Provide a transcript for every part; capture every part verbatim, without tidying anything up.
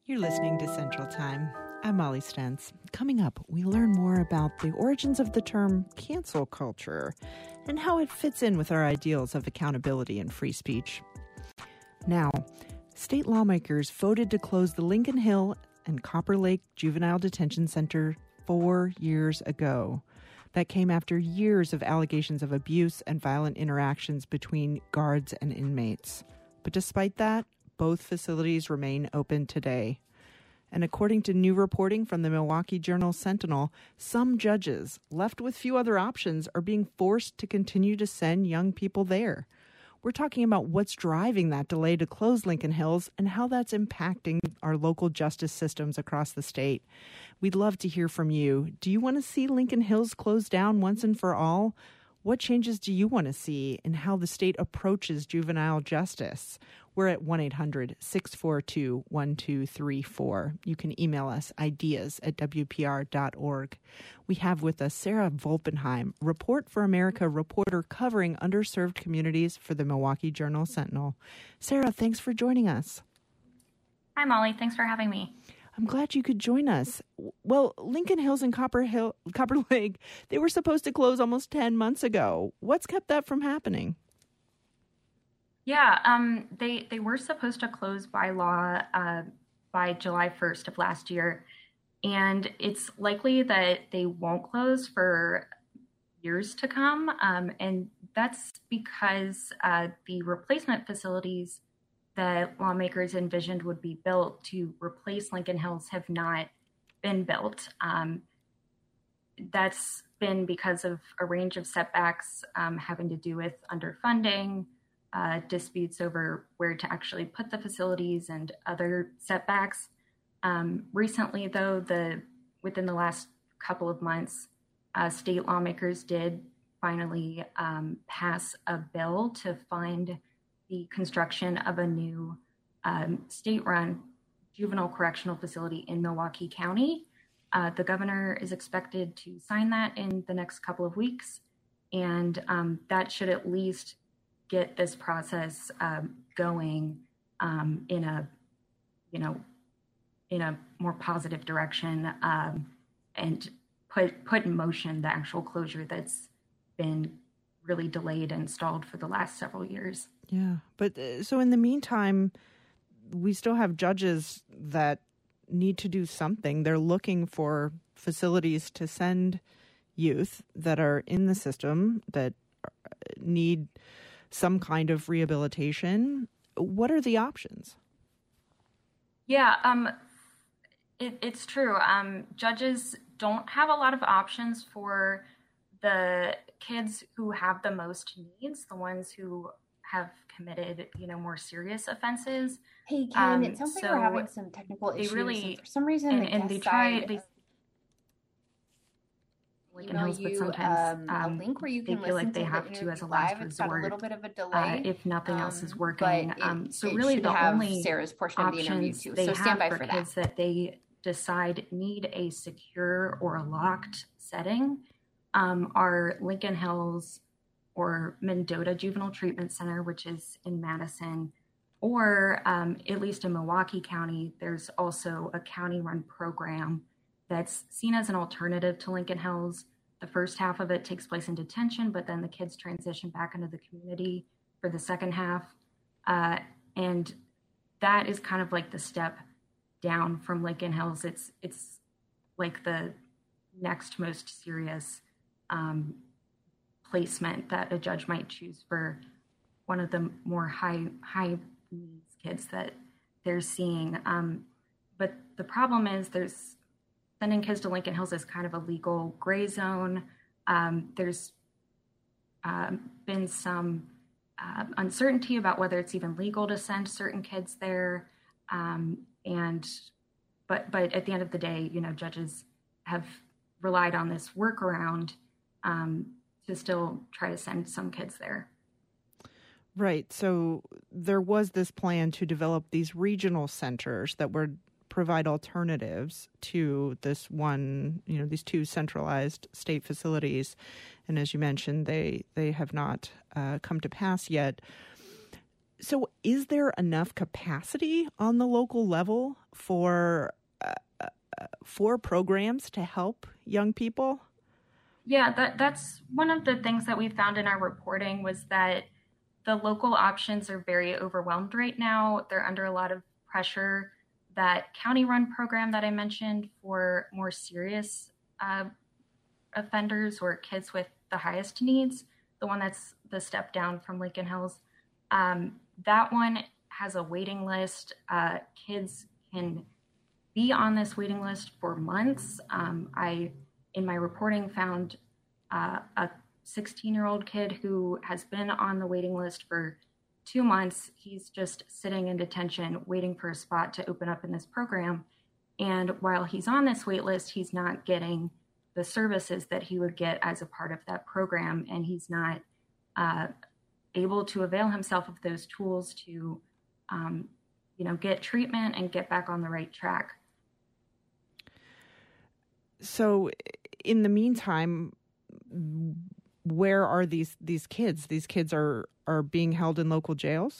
You're listening to Central Time. I'm Molly Stentz. Coming up, we learn more about the origins of the term cancel culture and how it fits in with our ideals of accountability and free speech. Now, state lawmakers voted to close the Lincoln Hill and Copper Lake Juvenile Detention Center four years ago. That came after years of allegations of abuse and violent interactions between guards and inmates. But despite that, both facilities remain open today. And according to new reporting from the Milwaukee Journal-Sentinel, some judges, left with few other options, are being forced to continue to send young people there. We're talking about what's driving that delay to close Lincoln Hills and how that's impacting our local justice systems across the state. We'd love to hear from you. Do you want to see Lincoln Hills closed down once and for all? What changes do you want to see in how the state approaches juvenile justice? We're at one eight hundred six four two one two three four. You can email us ideas at w p r dot org. We have with us Sarah Volpenheim, Report for America reporter covering underserved communities for the Milwaukee Journal-Sentinel. Sarah, thanks for joining us. Hi, Molly. Thanks for having me. I'm glad you could join us. Well, Lincoln Hills and Copper Hill, Copper Lake, they were supposed to close almost ten months ago. What's kept that from happening? Yeah, um, they they were supposed to close by law uh, by July first of last year, and it's likely that they won't close for years to come. Um, and that's because uh, the replacement facilities that lawmakers envisioned would be built to replace Lincoln Hills have not been built. Um, that's been because of a range of setbacks um, having to do with underfunding, uh, disputes over where to actually put the facilities, and other setbacks. Um, recently, though, the within the last couple of months, uh, state lawmakers did finally um, pass a bill to fund the construction of a new um, state-run juvenile correctional facility in Milwaukee County. Uh, the governor is expected to sign that in the next couple of weeks, and um, that should at least get this process um, going um, in a, you know, in a more positive direction, um, and put put in motion the actual closure that's been really delayed and stalled for the last several years. Yeah. But uh, so in the meantime, we still have judges that need to do something. They're looking for facilities to send youth that are in the system that need some kind of rehabilitation. What are the options? Yeah, um, it, it's true. Um, judges don't have a lot of options for the kids who have the most needs, the ones who have committed, you know, more serious offenses. Hey, Ken, um, it sounds like so we're having some technical issues. Really, and for some reason, and, the and they guest try. side, They, Lincoln Hills, but sometimes um, a link where you can they feel listen like they to have the to as a live. last It's got a resort, little bit of a delay uh, if nothing um, else is working. It, um, so it really, the have only Sarah's portion of the interview too. they So stand by have for, for that. kids that they decide need a secure or a locked setting um, are Lincoln Hills or Mendota Juvenile Treatment Center, which is in Madison, or um, at least in Milwaukee County, there's also a county-run program that's seen as an alternative to Lincoln Hills. The first half of it takes place in detention, but then the kids transition back into the community for the second half. Uh, and that is kind of like the step down from Lincoln Hills. It's it's like the next most serious um, placement that a judge might choose for one of the more high high needs kids that they're seeing. Um, but the problem is there's sending kids to Lincoln Hills is kind of a legal gray zone. Um, there's um, been some uh, uncertainty about whether it's even legal to send certain kids there. Um, and but but at the end of the day, you know, judges have relied on this workaround um, to still try to send some kids there. Right. So there was this plan to develop these regional centers that would provide alternatives to this one, you know, these two centralized state facilities. And as you mentioned, they, they have not uh, come to pass yet. So is there enough capacity on the local level for uh, uh, for programs to help young people? Yeah, that, that's one of the things that we found in our reporting was that the local options are very overwhelmed right now. They're under a lot of pressure. That county-run program that I mentioned for more serious uh, offenders or kids with the highest needs, the one that's the step down from Lincoln Hills, um, that one has a waiting list. Uh, kids can be on this waiting list for months. Um, I, in my reporting, found uh, a sixteen-year-old kid who has been on the waiting list for two months. He's just sitting in detention, waiting for a spot to open up in this program. And while he's on this wait list, he's not getting the services that he would get as a part of that program. And he's not uh, able to avail himself of those tools to, um, you know, get treatment and get back on the right track. So in the meantime, where are these these kids? These kids are, are being held in local jails?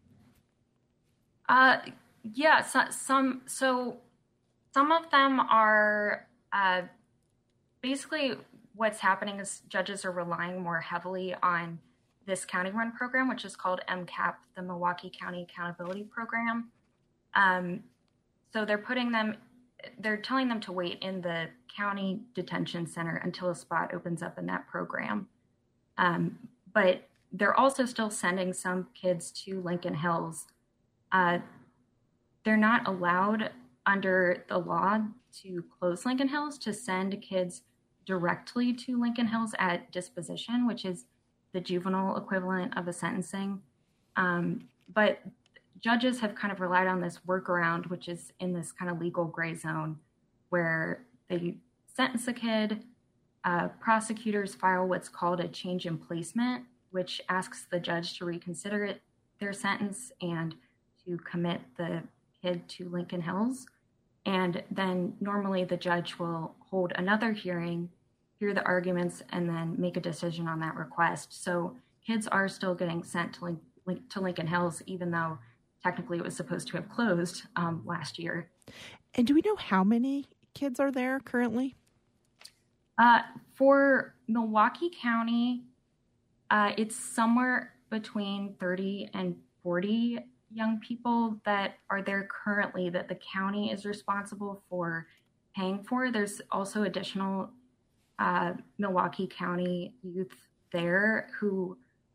Uh, yeah, so, some so some of them are uh, basically what's happening is judges are relying more heavily on this county-run program, which is called M CAP, the Milwaukee County Accountability Program. Um, so they're putting them, they're telling them to wait in the county detention center until a spot opens up in that program. Um, but they're also still sending some kids to Lincoln Hills. Uh, they're not allowed under the law to close Lincoln Hills to send kids directly to Lincoln Hills at disposition, which is the juvenile equivalent of a sentencing. Um, but judges have kind of relied on this workaround, which is in this kind of legal gray zone where they sentence a kid, uh, prosecutors file what's called a change in placement, which asks the judge to reconsider it, their sentence and to commit the kid to Lincoln Hills. And then normally the judge will hold another hearing, hear the arguments, and then make a decision on that request. So kids are still getting sent to, Link- to Lincoln Hills, even though technically it was supposed to have closed um, last year. And do we know how many kids are there currently? Uh, for Milwaukee County, uh, it's somewhere between thirty and forty young people that are there currently that the county is responsible for paying for. There's also additional uh, Milwaukee County youth there who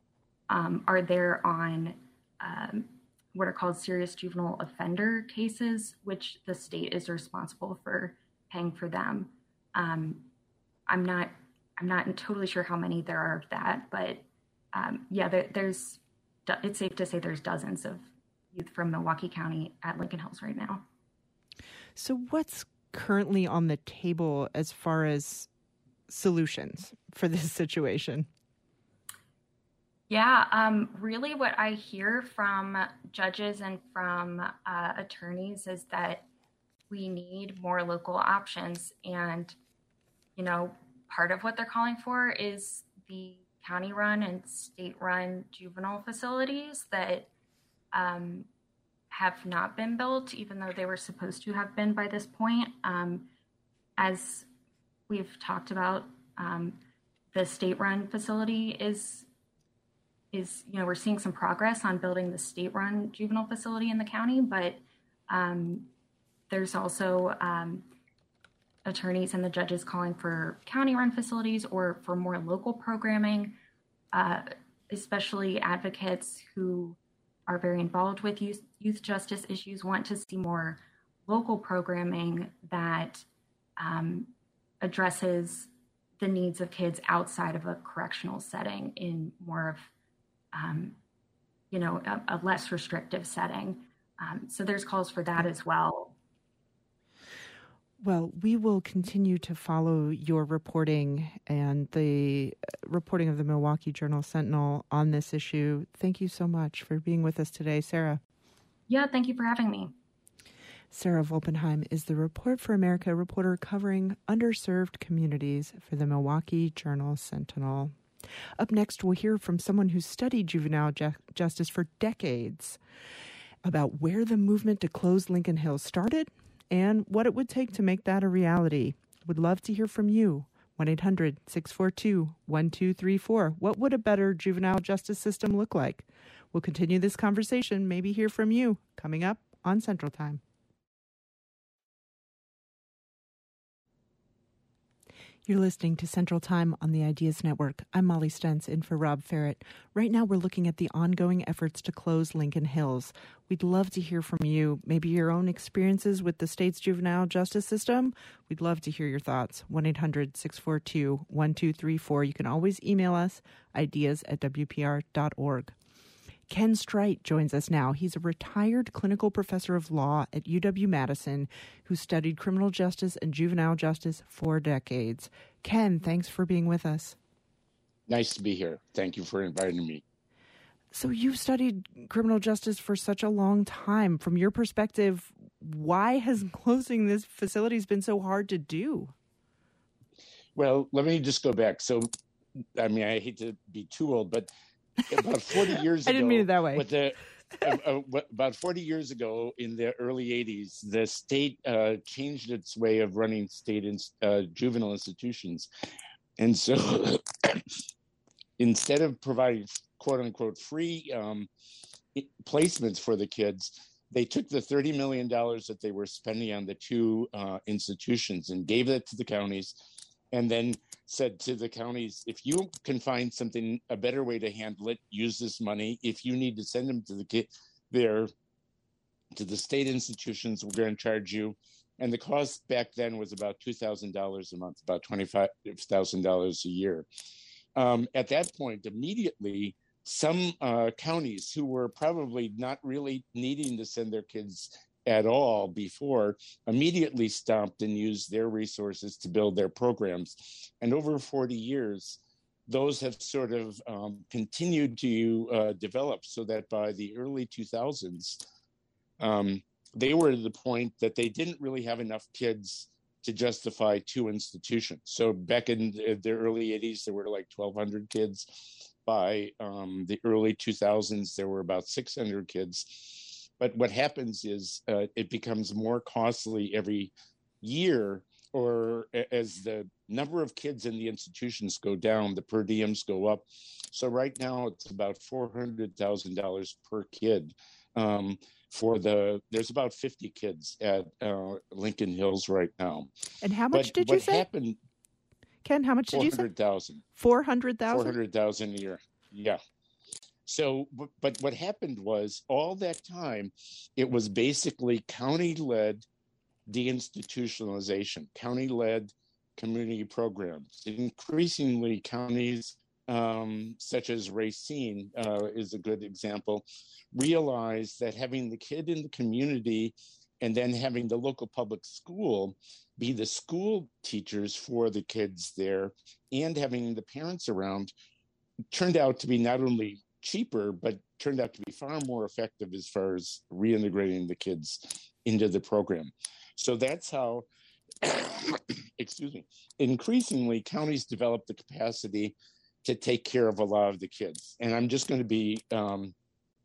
um, are there on um, what are called serious juvenile offender cases, which the state is responsible for paying for them. Um, I'm not, I'm not totally sure how many there are of that, but um, yeah, there, there's, it's safe to say there's dozens of youth from Milwaukee County at Lincoln Hills right now. So what's currently on the table as far as solutions for this situation? Yeah, um, really what I hear from judges and from uh, attorneys is that we need more local options. And, you know, part of what they're calling for is the county-run and state-run juvenile facilities that um, have not been built, even though they were supposed to have been by this point. Um, as we've talked about, um, the state-run facility is, is, you know, we're seeing some progress on building the state-run juvenile facility in the county, but um, there's also um, attorneys and the judges calling for county-run facilities or for more local programming, uh, especially advocates who are very involved with youth, youth justice issues want to see more local programming that um, addresses the needs of kids outside of a correctional setting in more of, um, you know, a, a less restrictive setting. Um, so there's calls for that as well. Well, we will continue to follow your reporting and the reporting of the Milwaukee Journal-Sentinel on this issue. Thank you so much for being with us today, Sarah. Yeah, thank you for having me. Sarah Volpenheim is the Report for America reporter covering underserved communities for the Milwaukee Journal-Sentinel. Up next, we'll hear from someone who's studied juvenile ju- justice for decades about where the movement to close Lincoln Hills started and what it would take to make that a reality. Would love to hear from you. one eight hundred six four two one two three four. What would a better juvenile justice system look like? We'll continue this conversation, maybe hear from you, coming up on Central Time. You're listening to Central Time on the Ideas Network. I'm Molly Stentz, in for Rob Ferret. Right now, we're looking at the ongoing efforts to close Lincoln Hills. We'd love to hear from you, maybe your own experiences with the state's juvenile justice system. We'd love to hear your thoughts. one eight hundred six four two one two three four. You can always email us, ideas at w p r dot org. Ken Strite joins us now. He's a retired clinical professor of law at U W-Madison who studied criminal justice and juvenile justice for decades. Ken, thanks for being with us. Nice to be here. Thank you for inviting me. So you've studied criminal justice for such a long time. From your perspective, why has closing this facility been so hard to do? Well, let me just go back. So, I mean, I hate to be too old, but about forty years ago, I didn't mean it that way. With the, uh, uh, about forty years ago, in the early eighties, the state uh, changed its way of running state in, uh, juvenile institutions. And so instead of providing quote unquote free um, placements for the kids, they took the thirty million dollars that they were spending on the two uh, institutions and gave it to the counties, and then said to the counties, if you can find something, a better way to handle it, use this money. If you need to send them to the kid there, to the state institutions, we're going to charge you. And the cost back then was about two thousand dollars a month, about twenty-five thousand dollars a year. Um, at that point, immediately, some uh, counties who were probably not really needing to send their kids at all before immediately stopped and used their resources to build their programs. And over forty years, those have sort of um, continued to uh, develop so that by the early two thousands, um, they were to the point that they didn't really have enough kids to justify two institutions. So back in the, the early eighties, there were like twelve hundred kids. By um, the early two thousands, there were about six hundred kids. But what happens is uh, it becomes more costly every year, or as the number of kids in the institutions go down, the per diems go up. So right now it's about four hundred thousand dollars per kid. Um, for the, there's about fifty kids at uh, Lincoln Hills right now. And how much but did you what say? Happened, Ken, how much did you say? four hundred thousand. four hundred thousand? four hundred thousand a year, yeah. So, but what happened was all that time, it was basically county-led deinstitutionalization, county-led community programs. Increasingly, counties um, such as Racine uh, is a good example, realized that having the kid in the community and then having the local public school be the school teachers for the kids there and having the parents around turned out to be not only cheaper, but turned out to be far more effective as far as reintegrating the kids into the program. So that's how, excuse me, increasingly counties develop the capacity to take care of a lot of the kids. And I'm just going to be um,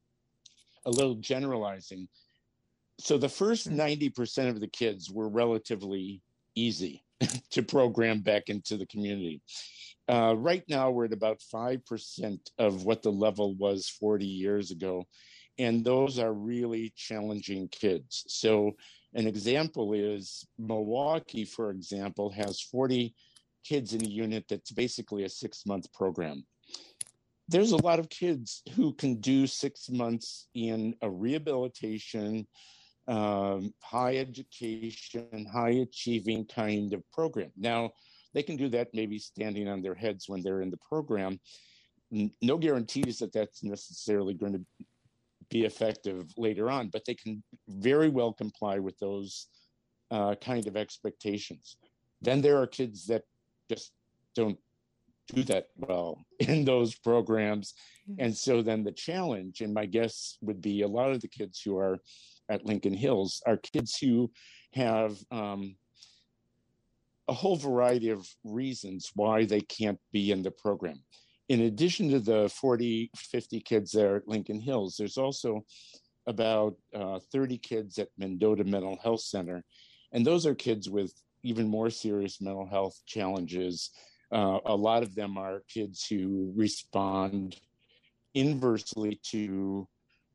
a little generalizing. So the first ninety percent of the kids were relatively easy to program back into the community. Uh, right now, we're at about five percent of what the level was forty years ago. And those are really challenging kids. So an example is Milwaukee, for example, has forty kids in a unit that's basically a six-month program. There's a lot of kids who can do six months in a rehabilitation, um, high education, high achieving kind of program. Now, they can do that maybe standing on their heads when they're in the program. No guarantees that that's necessarily going to be effective later on, but they can very well comply with those uh, kind of expectations. Then there are kids that just don't do that well in those programs. Mm-hmm. And so then the challenge, and my guess would be a lot of the kids who are at Lincoln Hills are kids who have um, a whole variety of reasons why they can't be in the program. in addition to the forty, fifty kids there at Lincoln Hills, there's also about uh, thirty kids at Mendota Mental Health Center. And those are kids with even more serious mental health challenges. Uh, a lot of them are kids who respond inversely to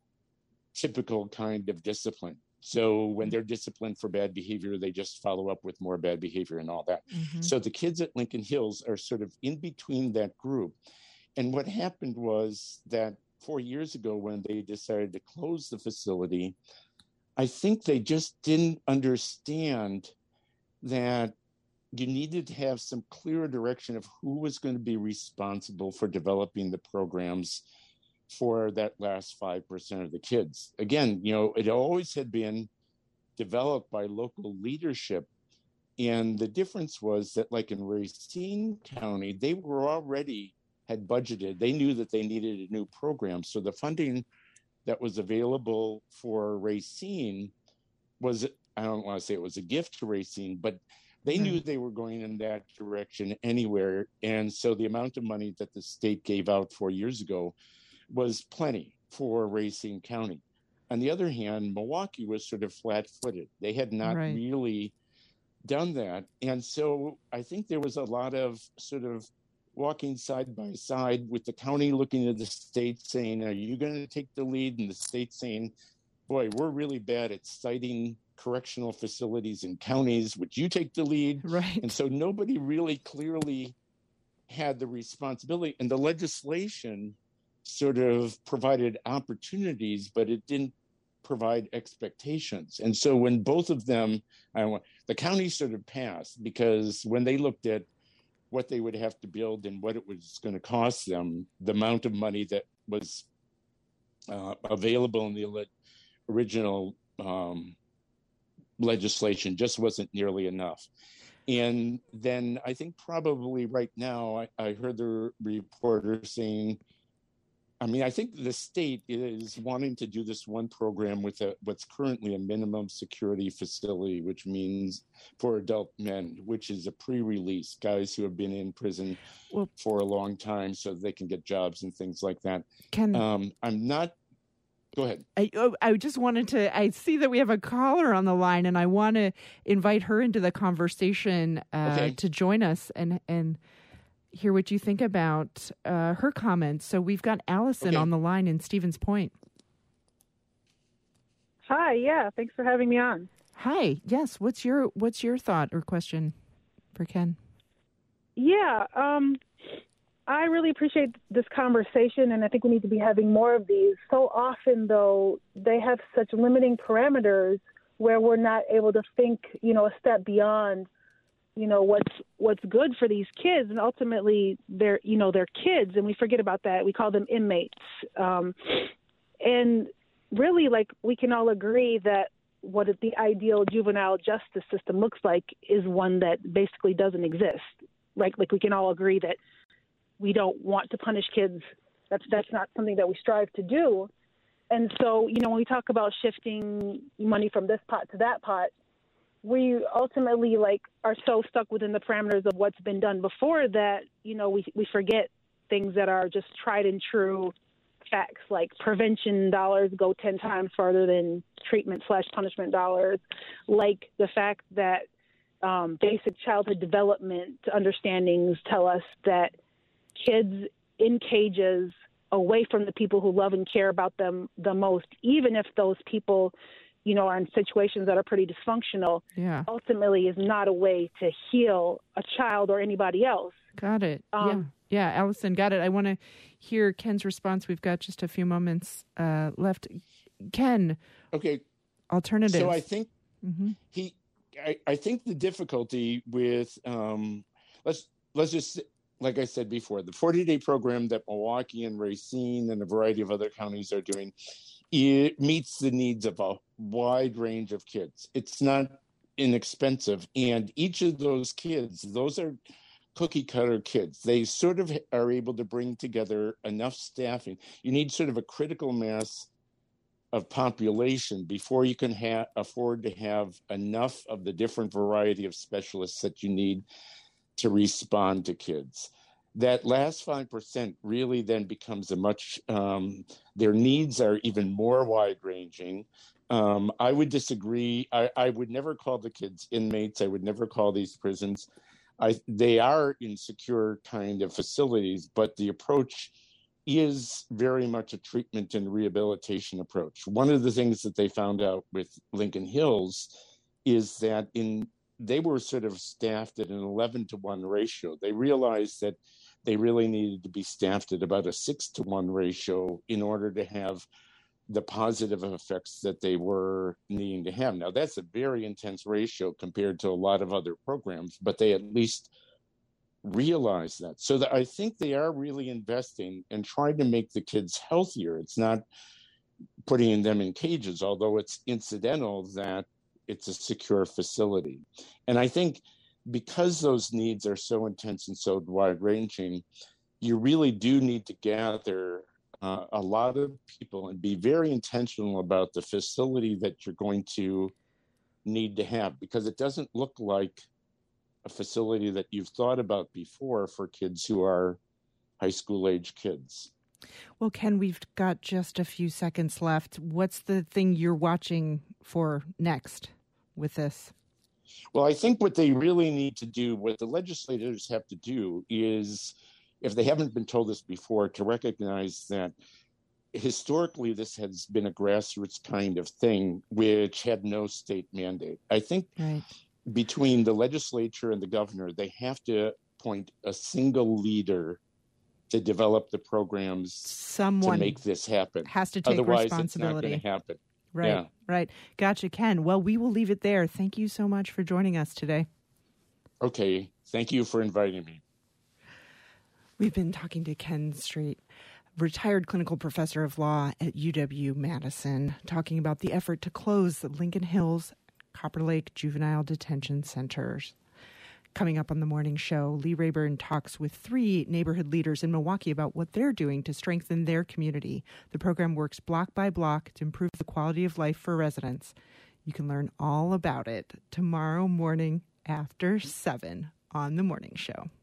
typical kind of discipline. So when they're disciplined for bad behavior, they just follow up with more bad behavior and all that. Mm-hmm. So the kids at Lincoln Hills are sort of in between that group. And what happened was that four years ago, when they decided to close the facility, I think they just didn't understand that you needed to have some clearer direction of who was going to be responsible for developing the programs for that last five percent of the kids. Again, you know, it always had been developed by local leadership. And the difference was that, like in Racine County, they were already had budgeted. They knew that they needed a new program. So the funding that was available for Racine was, I don't want to say it was a gift to Racine, but they mm-hmm. knew they were going in that direction anywhere. And so the amount of money that the state gave out four years ago was plenty for Racine County. On the other hand, Milwaukee was sort of flat-footed. They had not right. really done that. And so I think there was a lot of sort of walking side by side with the county looking at the state saying, are you going to take the lead? And the state saying, boy, we're really bad at citing correctional facilities in counties. Would you take the lead? Right. And so nobody really clearly had the responsibility. And the legislation sort of provided opportunities, but it didn't provide expectations. And so when both of them, I want, the county sort of passed, because when they looked at what they would have to build and what it was going to cost them, the amount of money that was uh, available in the original um, legislation just wasn't nearly enough. And then I think probably right now, I, I heard the reporter saying, I mean, I think the state is wanting to do this one program with a, what's currently a minimum security facility, which means for adult men, which is a pre-release, guys who have been in prison well, for a long time so they can get jobs and things like that. Can um, I'm not, go ahead. I, oh, I just wanted to, I see that we have a caller on the line, and I want to invite her into the conversation uh, okay. to join us and and hear what you think about uh, her comments. So we've got Allison okay. on the line in Stevens Point. Hi, yeah, thanks for having me on. Hi, yes. What's your what's your thought or question for Ken? Yeah, um, I really appreciate this conversation, and I think we need to be having more of these. So often, though, they have such limiting parameters where we're not able to think, you know, a step beyond, you know, what's what's good for these kids. And ultimately, they're, you know, they're kids, and we forget about that. We call them inmates. Um, and really, like, we can all agree that what the ideal juvenile justice system looks like is one that basically doesn't exist. Like, like we can all agree that we don't want to punish kids. That's that's not something that we strive to do. And so, you know, when we talk about shifting money from this pot to that pot, we ultimately, like, are so stuck within the parameters of what's been done before that, you know, we we forget things that are just tried and true facts, like prevention dollars go ten times farther than treatment slash punishment dollars, like the fact that um, basic childhood development understandings tell us that kids in cages away from the people who love and care about them the most, even if those people, you know, are in situations that are pretty dysfunctional, yeah. ultimately is not a way to heal a child or anybody else. Got it. Um, yeah. Yeah, Allison, got it. I want to hear Ken's response. We've got just a few moments uh, left. Ken. Okay. Alternatives. So I think mm-hmm. he, I, I think the difficulty with, um, let's, let's just, like I said before, the forty-day program that Milwaukee and Racine and a variety of other counties are doing, it meets the needs of a wide range of kids. It's not inexpensive. And each of those kids, those are cookie cutter kids. They sort of are able to bring together enough staffing. You need sort of a critical mass of population before you can ha- afford to have enough of the different variety of specialists that you need to respond to kids. that last five percent really then becomes a much, um, their needs are even more wide-ranging. Um, I would disagree. I, I would never call the kids inmates. I would never call these prisons. I, they are in secure kind of facilities, but the approach is very much a treatment and rehabilitation approach. One of the things that they found out with Lincoln Hills is that in they were sort of staffed at an eleven to one ratio. They realized that they really needed to be staffed at about a six to one ratio in order to have the positive effects that they were needing to have. Now, that's a very intense ratio compared to a lot of other programs, but they at least realize that. So that I think they are really investing and trying to make the kids healthier. It's not putting them in cages, although it's incidental that it's a secure facility. And I think because those needs are so intense and so wide-ranging, you really do need to gather uh, a lot of people and be very intentional about the facility that you're going to need to have, because it doesn't look like a facility that you've thought about before for kids who are high school age kids. Well, Ken, we've got just a few seconds left. What's the thing you're watching for next with this? Well, I think what they really need to do, what the legislators have to do is, if they haven't been told this before, to recognize that historically this has been a grassroots kind of thing which had no state mandate. I think right. between the legislature and the governor, they have to appoint a single leader to develop the programs Someone to make this happen. Has to take Otherwise, responsibility. It's not going to happen. Right, yeah. right. Gotcha, Ken. Well, we will leave it there. Thank you so much for joining us today. Okay. Thank you for inviting me. We've been talking to Ken Street, retired clinical professor of law at U W-Madison, talking about the effort to close the Lincoln Hills, Copper Lake Juvenile Detention Centers. Coming up on the morning show, Lee Rayburn talks with three neighborhood leaders in Milwaukee about what they're doing to strengthen their community. The program works block by block to improve the quality of life for residents. You can learn all about it tomorrow morning after seven on the morning show.